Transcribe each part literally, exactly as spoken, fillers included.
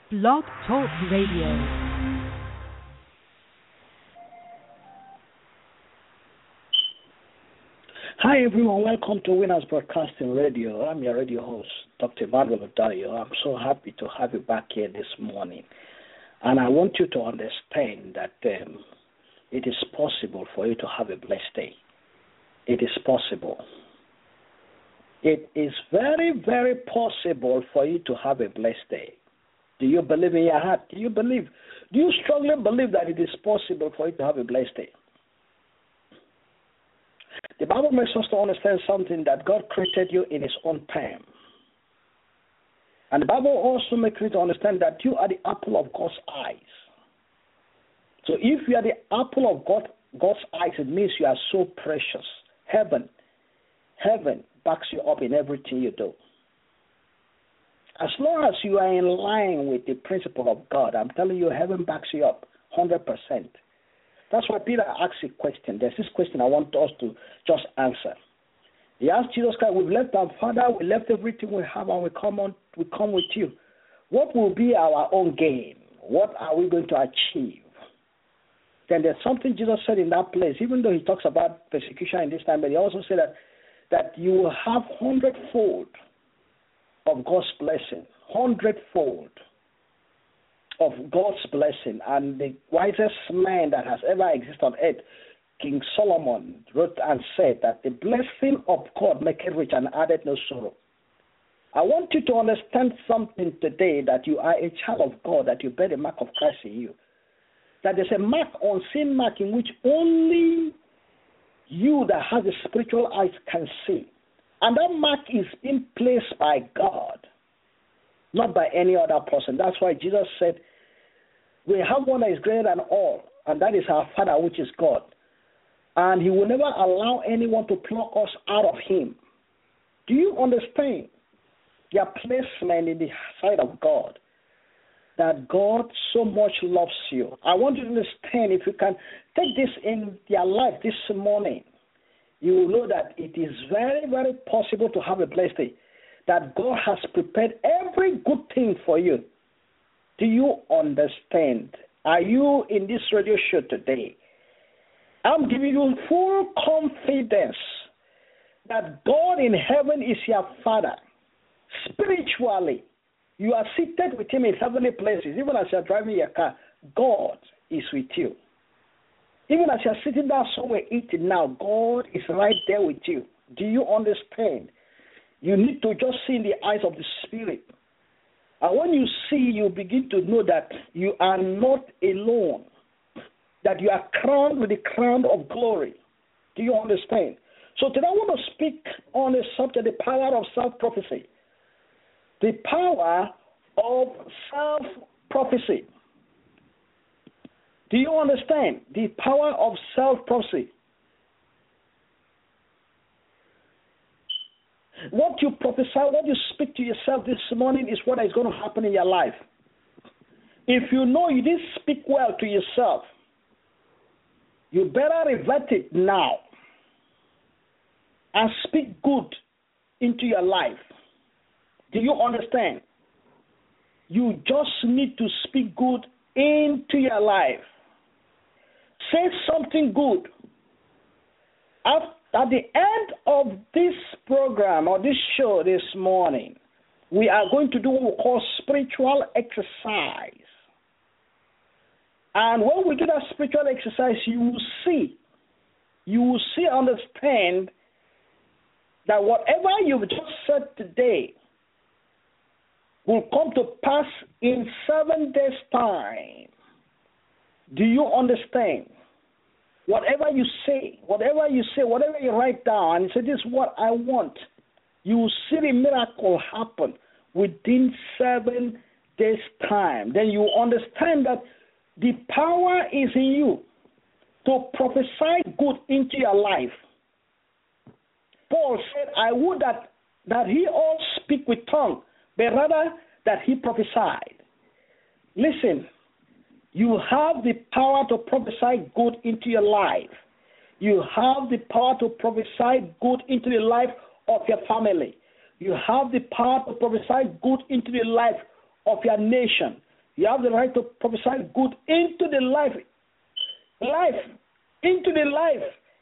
Blog Talk Radio. Hi everyone, welcome to Winners Broadcasting Radio. I'm your radio host, Doctor Emmanuel Odayo. I'm so happy to have you back here this morning. And I want you to understand that um, it is possible for you to have a blessed day. It is possible. It is very, very possible for you to have a blessed day. Do you believe in your heart? Do you believe? Do you strongly believe that it is possible for you to have a blessed day? The Bible makes us to understand something, that God created you in His own time. And the Bible also makes you to understand that you are the apple of God's eyes. So if you are the apple of God, God's eyes, it means you are so precious. Heaven, heaven backs you up in everything you do. As long as you are in line with the principle of God, I'm telling you, heaven backs you up one hundred percent. That's why Peter asked a question. There's this question I want us to just answer. He asked Jesus Christ, we've left our Father, we left everything we have, and we come on, we come with you. What will be our own gain? What are we going to achieve? Then there's something Jesus said in that place, even though he talks about persecution in this time, but he also said that, that you will have hundredfold of God's blessing, hundredfold of God's blessing. And the wisest man that has ever existed on earth, King Solomon, wrote and said that the blessing of God maketh rich and addeth no sorrow. I want you to understand something today, that you are a child of God, that you bear the mark of Christ in you. That there's a mark, unseen mark, in which only you that has the spiritual eyes can see. And that mark is being placed by God, not by any other person. That's why Jesus said, we have one that is greater than all, and that is our Father, which is God. And He will never allow anyone to pluck us out of Him. Do you understand your placement in the sight of God? That God so much loves you. I want you to understand, if you can take this in your life this morning, you will know that it is very, very possible to have a blessed day. That God has prepared every good thing for you. Do you understand? Are you in this radio show today? I'm giving you full confidence that God in heaven is your Father. Spiritually, you are seated with Him in heavenly places. Even as you're driving your car, God is with you. Even as you're sitting down somewhere eating now, God is right there with you. Do you understand? You need to just see in the eyes of the Spirit. And when you see, you begin to know that you are not alone, that you are crowned with the crown of glory. Do you understand? So today I want to speak on the subject, the power of self-prophecy. The power of self-prophecy. Do you understand? The power of self-prophecy. What you prophesy, what you speak to yourself this morning is what is going to happen in your life. If you know you didn't speak well to yourself, you better revert it now and speak good into your life. Do you understand? You just need to speak good into your life. Say something good. After At the end of this program or this show this morning, we are going to do what we call spiritual exercise. And when we do that spiritual exercise, you will see, you will see, understand that whatever you've just said today will come to pass in seven days' time. Do you understand? Whatever you say, whatever you say, whatever you write down, and say, this is what I want, you will see the miracle happen within seven days' time. Then you understand that the power is in you to prophesy good into your life. Paul said, I would that, that he all speak with tongue, but rather that he prophesied. Listen. You have the power to prophesy good into your life. You have the power to prophesy good into the life of your family. You have the power to prophesy good into the life of your nation. You have the right to prophesy good into the life, life, into the life.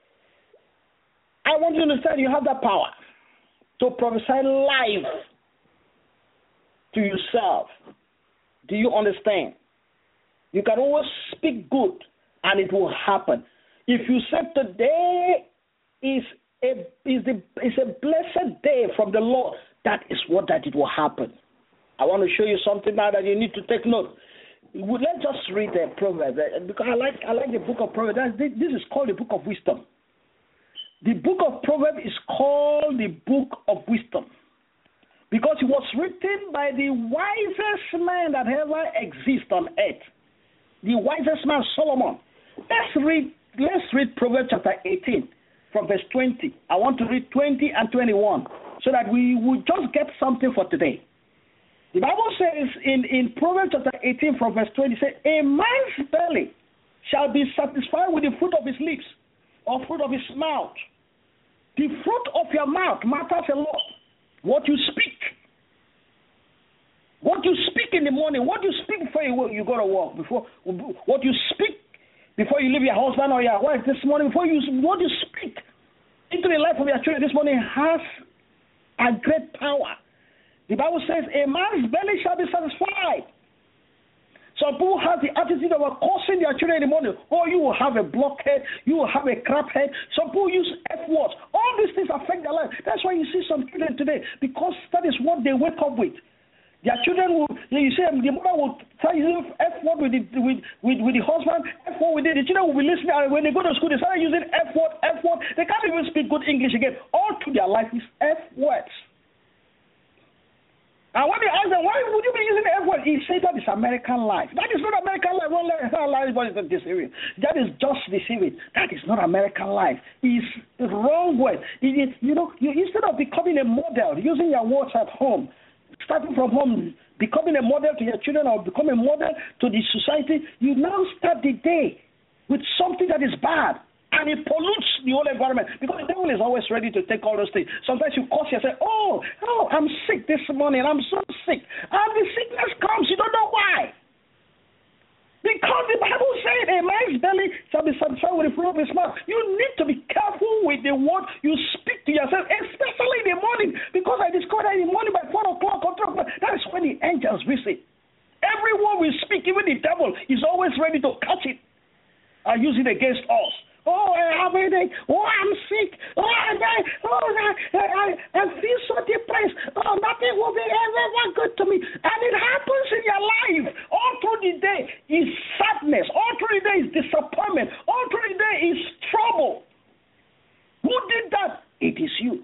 I want you to understand you have that power to prophesy life to yourself. Do you understand? You can always speak good and it will happen. If you say today is a is the is a blessed day from the Lord, that is what that it will happen. I want to show you something now that you need to take note. Let's just read the Proverbs because I like I like the book of Proverbs. This is called the book of wisdom. The book of Proverbs is called the book of wisdom because it was written by the wisest man that ever exists on earth. The wisest man, Solomon. Let's read. Let's read Proverbs chapter eighteen from verse twenty. I want to read twenty and twenty-one so that we will just get something for today. The Bible says in, in Proverbs chapter eighteen from verse twenty, say, a man's belly shall be satisfied with the fruit of his lips or fruit of his mouth. The fruit of your mouth matters a lot. What you speak. What you speak in the morning, what you speak before you, you go to work, before what you speak before you leave your husband or your wife this morning, before you what you speak into the life of your children this morning has a great power. The Bible says, a man's belly shall be satisfied. Some people have the attitude of cursing their children in the morning. Oh, you will have a blockhead. You will have a crap head. Some people use F words. All these things affect their life. That's why you see some children today, because that is what they wake up with. Their children will, you see, the mother will tell you F word with the, with, with, with the husband, F word with it. The children will be listening, and when they go to school, they start using F word, F word. They can't even speak good English again. All through their life is F words. And when they ask them, why would you be using the F word? He said that is American life. That is not American life. One life is deceiving. That is just deceiving. That is not American life. It's the wrong word. It is, you know, you, instead of becoming a model, using your words at home, starting from home, becoming a model to your children or becoming a model to the society, you now start the day with something that is bad. And it pollutes the whole environment because the devil is always ready to take all those things. Sometimes you curse yourself, oh, oh, I'm sick this morning. I'm so sick. And the sickness comes. You don't know why. Because the Bible says a man's belly shall be satisfied with the fruit of his mouth. You need to be careful with the word you speak to yourself, especially in the morning. Because I discovered that in the morning by four o'clock or three o'clock, that is when the angels visit. Every word we speak, even the devil, is always ready to catch it and use it against us. Oh, I have a headache. Oh, I'm sick. Oh, I, oh, I, I, I feel so depressed. Oh, nothing will be ever good to me. And it happens in your life. All through the day is sadness. All through the day is disappointment. All through the day is trouble. Who did that? It is you.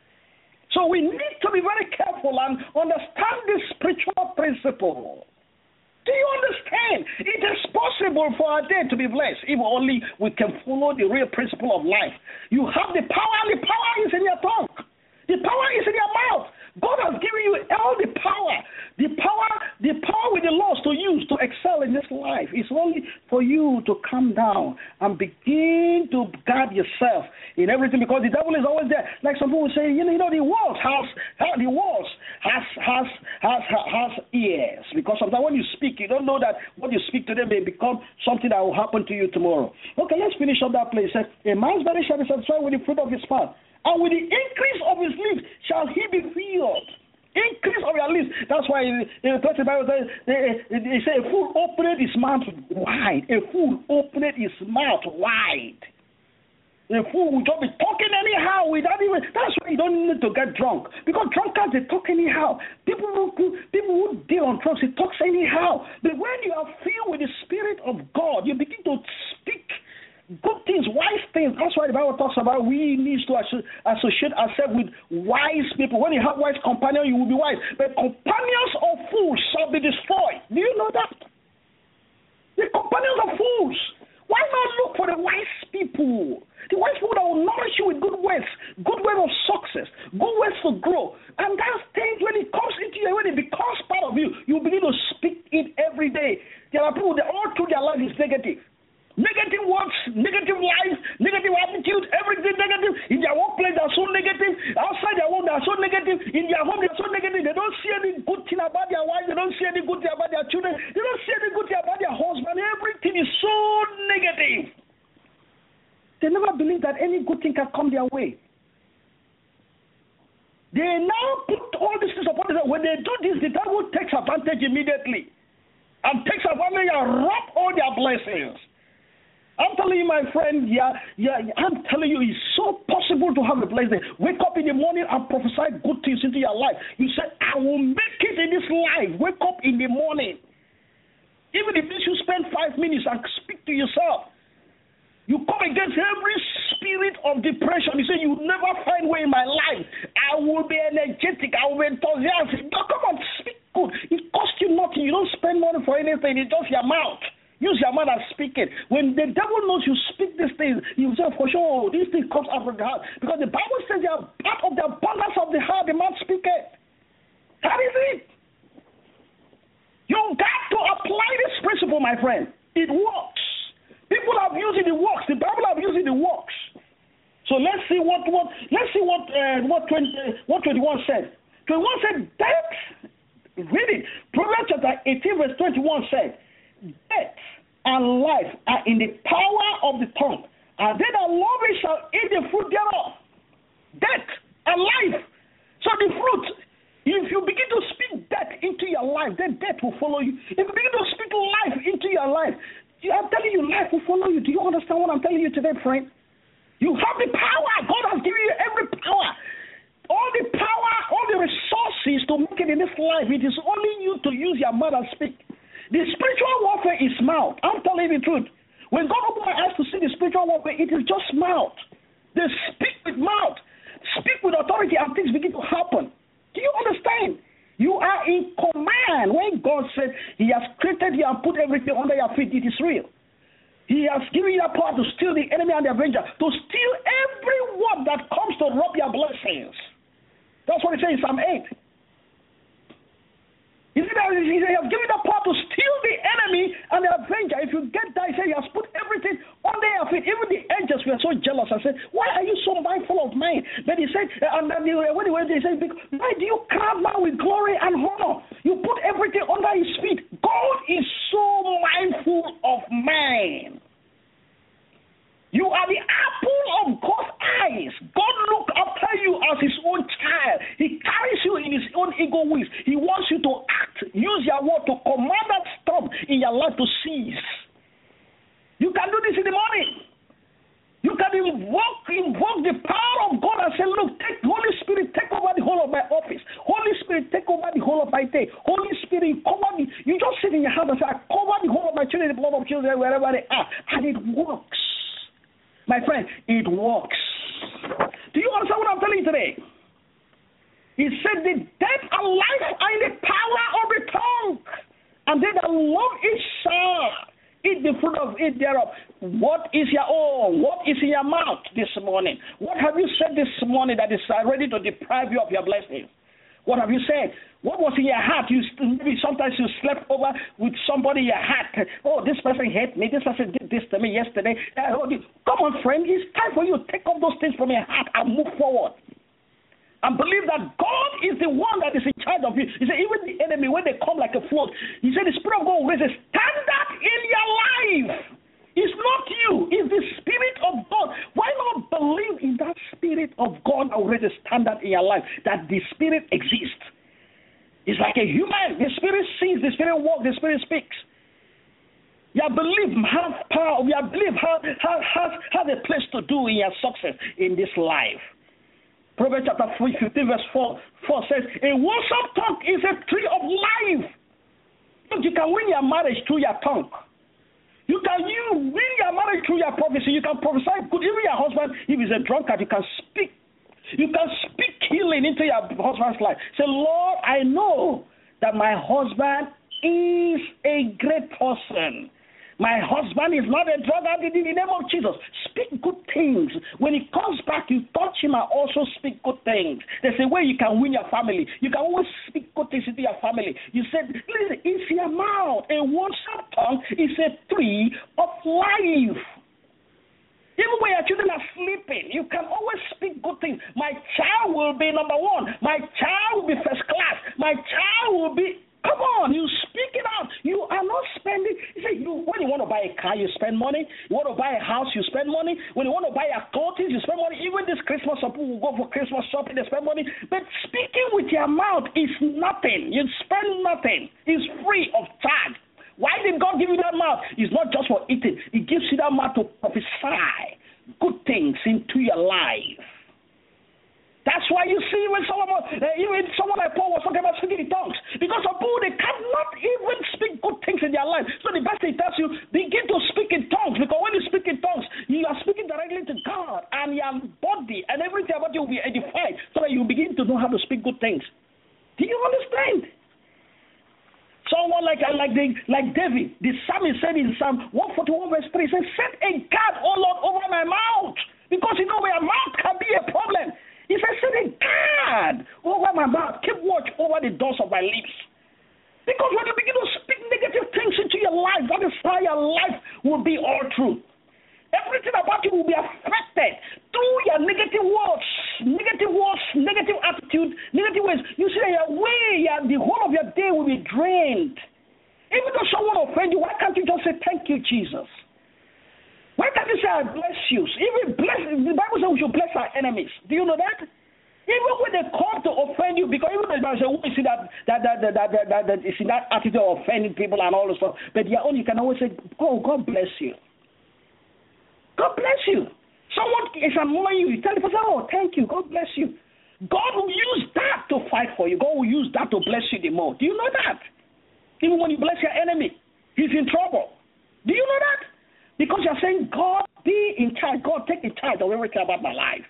So we need to be very careful and understand this spiritual principle. Do you understand? It is possible for our day to be blessed if only we can follow the real principle of life. You have the power, and the power is in your tongue. The power is in your mouth. God has given you all the power. The power, the power with the laws to use to excel in this life. It's only for you to calm down and begin to guard yourself in everything, because the devil is always there. Like some people say, you know, you know the world has the world has has has has ears, because sometimes when you speak, you don't know that what you speak today may become something that will happen to you tomorrow. Okay, let's finish up that place. A man's belly shall be satisfied with the fruit of his mouth, and with the increase of his lips shall he be filled. Increase of your lips. That's why in the Bible says, they say a fool opened his mouth wide. A fool opened his mouth wide. A fool will just be talking anyhow without even. That's why you don't need to get drunk, because drunkards, they talk anyhow. People who people who deal on drugs, they talk anyhow. But when you are filled with the Spirit of God, you begin to speak good things, wise things. That's why the Bible talks about we need to associate ourselves with wise people. When you have wise companions, you will be wise. But companions of fools shall be destroyed. Do you know that? The companions of fools. Why not look for the wise people? The wise people that will nourish you with good words, good way of success, good ways to grow. And that's things when it comes into you, when it becomes part of you, you begin to speak it every day. There are people that all through their life is negative. Negative words, negative life, negative attitude, everything negative. In their workplace, they are so negative. Outside their home, they are so negative. In their home, they are so negative. They don't see any good thing about their wife. They don't see any good thing thing about their children. They don't say any good thing about their husband. Everything is so negative. They never believe that any good thing can come their way. They now put all these things upon them. When they do this, the devil takes advantage immediately and takes advantage and rob all their blessings. I'm telling you, my friend, yeah, yeah, I'm telling you, it's so possible to have a blessing. Wake up in the morning and prophesy good things into your life. You say, I will make it in this life. Wake up in the morning. Even if you spend five minutes and speak to yourself, you come against every spirit of depression. You say, you will never find way in my life. I will be energetic. I will be enthusiastic. No, come on, speak good. It costs you nothing. You don't spend money for anything. It's just your mouth. Use your mouth and speak it. When the devil knows you speak these things, you say, for sure, this thing comes out of the heart. Because the Bible says they are part of the abundance of the heart, the man speak it. That is it. You got to apply this principle, my friend. It works. People have used it, it works. The Bible have used it, it works. So let's see what what let's see what uh, what twenty what twenty-one said. twenty-one said death. Read it. Proverbs chapter eighteen verse twenty-one said, death and life are in the power of the tongue, and they that love it shall eat the fruit thereof. Death and life. So the fruit. If you begin to speak death into your life, then death will follow you. If you begin to speak life into your life, I'm telling you, life will follow you. Do you understand what I'm telling you today, friend? You have the power. God has given you every power. All the power, all the resources to make it in this life. It is only you to use your mouth and speak. The spiritual warfare is mouth. I'm telling you the truth. When God opened my eyes to see the spiritual warfare, it is just mouth. They speak with mouth. Speak with authority and things begin to happen. Do you understand? You are in command. When God said he has created you and put everything under your feet, it is real. He has given you a power to steal the enemy and the avenger, to steal every word that comes to rob your blessings. That's what he says in Psalm eight. He said that he has given you the power to steal the enemy and the avenger. If you get that, he said he has put everything under your feet. Even the angels were so jealous and said, why are you so mindful of me? But he said, and then when he went, he said, why do you crown man with glory and honor? You put everything under his feet. God is so mindful of man. You are the apple of God's eyes. God looks after you as his own child. He carries you in his own ego wings. He wants you to act. Use your word to command that storm in your life to cease. You can do this in the morning. You can invoke, invoke the power of God and say, look, take Holy Spirit, take over the whole of my office. Holy Spirit, take over the whole of my day. Holy Spirit, cover me. You just sit in your house and say, I cover the whole of my children, the blood of children, wherever they are. And it works. My friend, it works. Do you understand what I'm telling you today? He said the death and life are in the power of the tongue, and they that love it shall eat the fruit of it thereof. What is your own? What is in your mouth this morning? What have you said this morning that is ready to deprive you of your blessing? What have you said? What was in your heart? You maybe sometimes you slept over with somebody in your heart. Oh, this person hate me. This person did this to me yesterday. Uh, oh, come on, friend. It's time for you to take off those things from your heart and move forward. And believe that God is the one that is in charge of you. He said, even the enemy, when they come like a flood, he said, the Spirit of God will raise a standard in your life. It's not you. It's the Spirit of God. Why not believe in that Spirit of God that will raise a standard in your life, that the Spirit exists? It's like a human. The Spirit sees, the Spirit walks, the Spirit speaks. Your belief has power. Your belief has, has, has, has a place to do in your success in this life. Proverbs chapter fifteen verse four, four says, a wholesome tongue is a tree of life. Look, you can win your marriage through your tongue. You can you win your marriage through your prophecy. You can prophesy good. Even your husband, if he's a drunkard, you can speak. You can speak healing into your husband's life. Say, Lord, I know that my husband is a great person. My husband is not a drug addict in the name of Jesus. Speak good things. When he comes back, you touch him and also speak good things. There's a way you can win your family. You can always speak good things into your family. You said, listen, it's your mouth. A one-shot tongue is a tree of life. Even when your children are sleeping, you can always speak good things. My child will be number one. My child will be first class. My child will be Come on, you speak it out. You are not spending. You say, you, when you want to buy a car, you spend money. You want to buy a house, you spend money. When you want to buy a clothes, you spend money. Even this Christmas, some people will go for Christmas shopping, they spend money. But speaking with your mouth is nothing. You spend nothing. It's free of charge. Why did God give you that mouth? It's not just for eating. He gives you that mouth to prophesy good things into your life. That's why you see when someone, uh, even someone like Paul was talking about speaking in tongues. Because of people, they cannot even speak good things in their life. So the best thing tells you, begin to speak in tongues. Because when you speak in tongues, you are speaking directly to God. And your body and everything about you will be edified. So that you begin to know how to speak good things. Do you understand? Someone like like the, like David, the psalmist said in Psalm one forty-one verse three, he said, set a guard, O Lord, over my mouth. Because you know your mouth can be a problem. He said, set a guard over my mouth. Keep watch over the doors of my lips. Because when you begin to speak negative things into your life, that is how your life will be all true. Everything about you will be affected through your negative words, negative words, negative attitude, negative ways. You see that your way, your, the whole of your day will be drained. Even though someone offends you, why can't you just say, thank you, Jesus? Why can't you say, I bless you? Even bless, the Bible says we should bless our enemies. Do you know that? Even when they come to offend you, because even the Bible says, we see that that that that that, that, that, that is in that attitude of offending people and all this stuff. But your own, you can always say, oh, God bless you. God bless you. Someone is annoying you. You tell the person, oh, thank you. God bless you. God will use that to fight for you. God will use that to bless you the more. Do you know that? Even when you bless your enemy, he's in trouble. Do you know that? Because you're saying, God, be in charge. God, take the charge of everything about my life.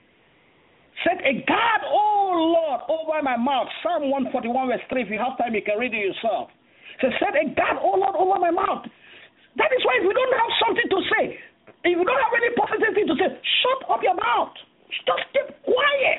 Set a guard, oh Lord, over my mouth. Psalm one forty-one verse three. If you have time, you can read it yourself. So set a guard, oh Lord, over my mouth. That is why if you don't have something to say, if you don't have any positive thing to say, shut up your mouth. Just keep quiet.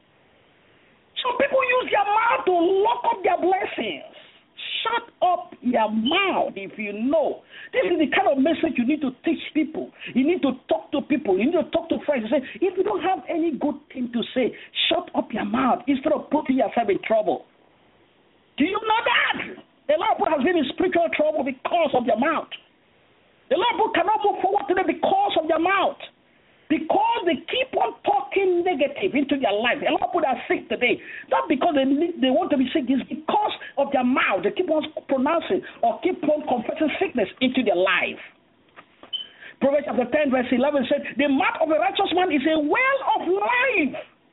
Some people use their mouth to lock up their blessings. Shut up your mouth if you know. This is the kind of message you need to teach people. You need to talk to people. You need to talk to friends. You say, if you don't have any good thing to say, shut up your mouth instead of putting yourself in trouble. Do you know that? A lot of people have been in spiritual trouble because of their mouth. A lot of people cannot move forward today because of their mouth. Because they keep on talking negative into their life. A lot of people are sick today. Not because they need, they want to be sick. It's because of their mouth. They keep on pronouncing or keep on confessing sickness into their life. Proverbs chapter ten verse eleven said, the mouth of a righteous man is a well of life.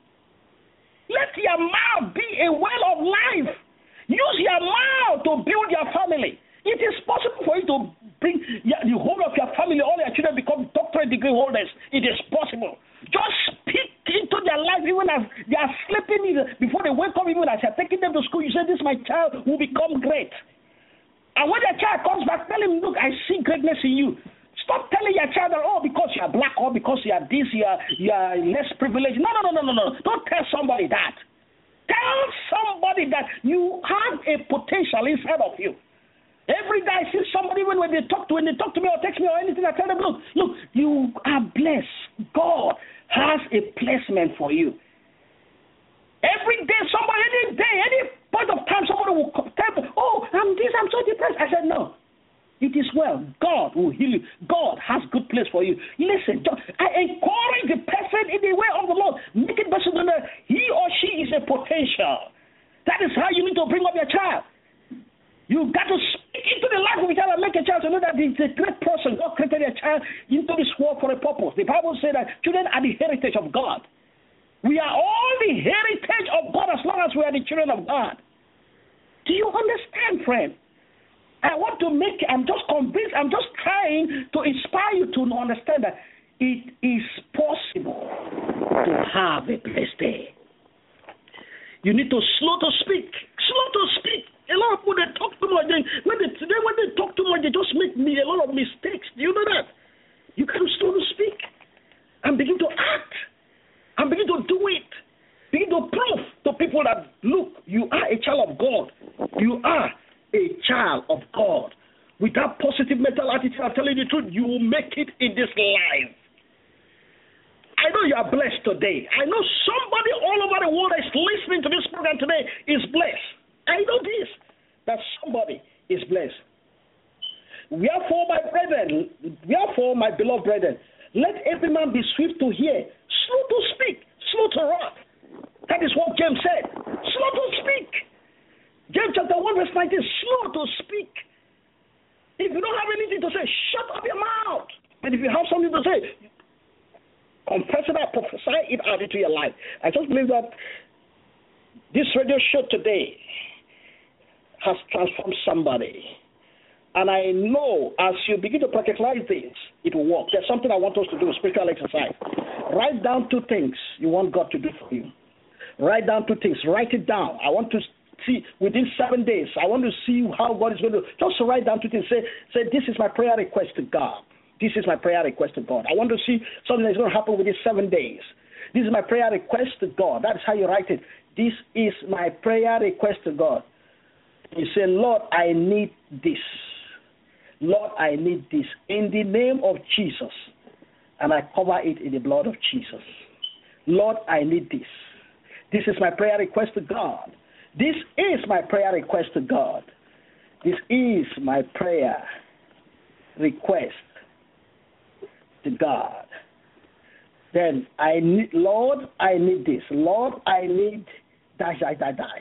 Let your mouth be a well of life. Use your mouth to build your family. It is possible for you to bring the whole of your family, all your children become doctorate degree holders. It is possible. Just speak into their life even as they are sleeping, before they wake up, even as you're taking them to school. You say, this my child will become great. And when your child comes back, tell him, look, I see greatness in you. Stop telling your child that, oh, because you are black or because you are this, you are, you are less privileged. No, no, no, no, no, no. Don't tell somebody that. Tell somebody that you have a potential inside of you. Every day I see somebody, even when they talk to when they talk to me or text me or anything, I tell them, look, look, you are blessed. God has a placement for you. Every day, somebody, any day, any point of time, somebody will tell me, oh, I'm this, I'm so depressed. I said, no, it is well. God will heal you. God has good place for you. Listen, I encourage the person in the way of the Lord. Make it better than that. He or she is a potential. That is how you need to bring up your child. You got to speak into the life of a child and make a child to know that it's a great person. God created a child into this world for a purpose. The Bible says that children are the heritage of God. We are all the heritage of God as long as we are the children of God. Do you understand, friend? I want to make, I'm just convinced, I'm just trying to inspire you to understand that it is possible to have a blessed day. You need to slow to speak, slow to speak. A lot of people, they talk too much. They, when, they, they, when they talk too much, they just make me a lot of mistakes. Do you know that? You can slow to speak and begin to act and begin to do it. Begin to prove to people that, look, you are a child of God. You are a child of God. With that positive mental attitude, I'm telling you the truth, you will make it in this life. I know you are blessed today. I know somebody all over the world that is listening to this program today is blessed. I know this. that somebody is blessed. Wherefore, my brethren, wherefore, my beloved brethren, let every man be swift to hear, slow to speak, slow to wrath. That is what James said. Slow to speak. James chapter one, verse nineteen, slow to speak. If you don't have anything to say, shut up your mouth. And if you have something to say, confess it, prophesy it out into your life. I just believe that this radio show today has transformed somebody. And I know as you begin to practicalize this, it will work. There's something I want us to do, spiritual exercise. Write down two things you want God to do for you. Write down two things. Write it down. I want to see within seven days. I want to see how God is going to. Just write down two things. Say, say, this is my prayer request to God. This is my prayer request to God. I want to see something that's going to happen within seven days. This is my prayer request to God. That's how you write it. This is my prayer request to God. You say, Lord, I need this. Lord, I need this in the name of Jesus. And I cover it in the blood of Jesus. Lord, I need this. This is my prayer request to God. This is my prayer request to God. This is my prayer request to God. Then I need, Lord, I need this. Lord, I need dash, dash, dash, dash.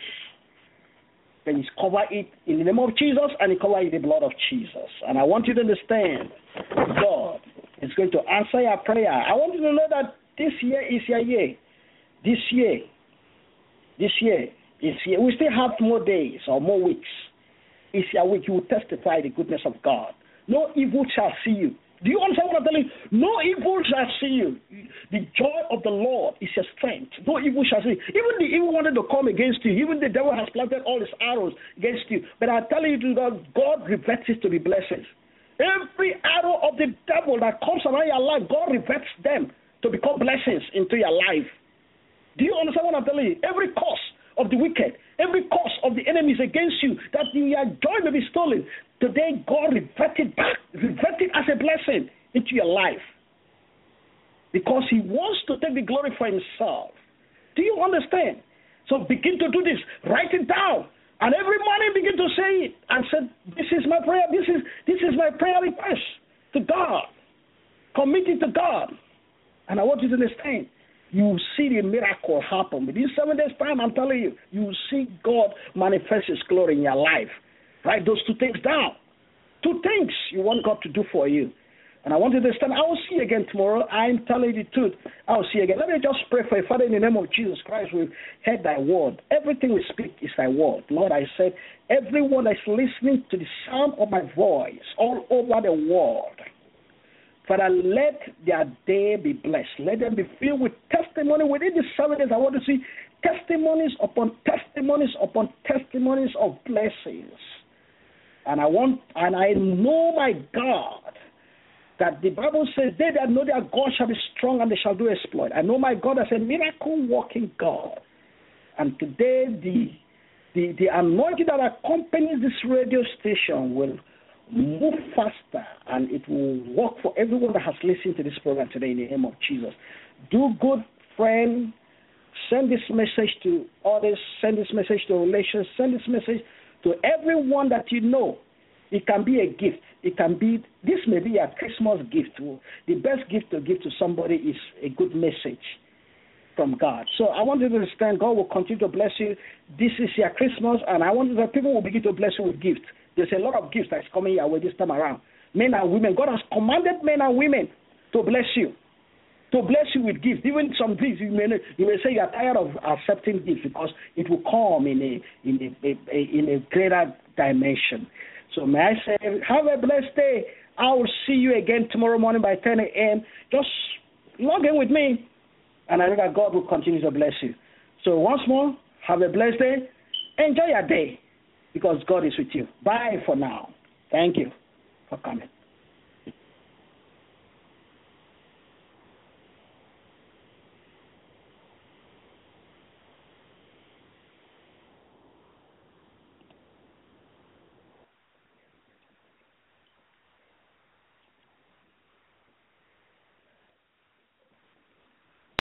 Then you cover it in the name of Jesus and you cover it in the blood of Jesus. And I want you to understand, God is going to answer your prayer. I want you to know that this year is your year. This year, this year is here. We still have more days or more weeks. It's your week. You will testify the goodness of God. No evil shall see you. Do you understand what I'm telling you? No evil shall see you. The joy of the Lord is your strength. No evil shall see you. Even the evil wanted to come against you. Even the devil has planted all his arrows against you. But I tell you, God, God reverts it to be blessings. Every arrow of the devil that comes around your life, God reverts them to become blessings into your life. Do you understand what I'm telling you? Every curse of the wicked, every curse of the enemies against you, that your joy may be stolen, today God reverted back, reverted as a blessing into your life. Because he wants to take the glory for himself. Do you understand? So begin to do this. Write it down. And every morning begin to say it. And say, this is my prayer. This is, this is my prayer request to God. Commit it to God. And I want you to understand, you will see the miracle happen. Within seven days' time, I'm telling you, you will see God manifest his glory in your life. Write those two things down. Two things you want God to do for you. And I want you to understand, I will see you again tomorrow. I'm telling you the truth. I will see you again. Let me just pray for you. Father, in the name of Jesus Christ, we've heard thy word. Everything we speak is thy word. Lord, I said, everyone that's listening to the sound of my voice all over the world, Father, let their day be blessed. Let them be filled with testimony. Within the seven days, I want to see testimonies upon testimonies upon testimonies of blessings. And I want, and I know, my God, that the Bible says, they that know their God shall be strong and they shall do exploit. I know my God as a miracle-working God. And today, the, the, the anointing that accompanies this radio station will move faster, and it will work for everyone that has listened to this program today in the name of Jesus. Do good, friend. Send this message to others. Send this message to relations. Send this message to everyone that you know. It can be a gift. It can be, this may be a Christmas gift. The best gift to give to somebody is a good message from God. So I want you to understand, God will continue to bless you. This is your Christmas, and I want that people will begin to bless you with gifts. There's a lot of gifts that's coming your way this time around. Men and women. God has commanded men and women to bless you. To bless you with gifts. Even some gifts, you may, you may say you're tired of accepting gifts because it will come in a, in a, a, in a greater dimension. So may I say, have a blessed day. I will see you again tomorrow morning by ten a.m. Just log in with me, and I know that God will continue to bless you. So once more, have a blessed day. Enjoy your day, because God is with you. Bye for now. Thank you for coming.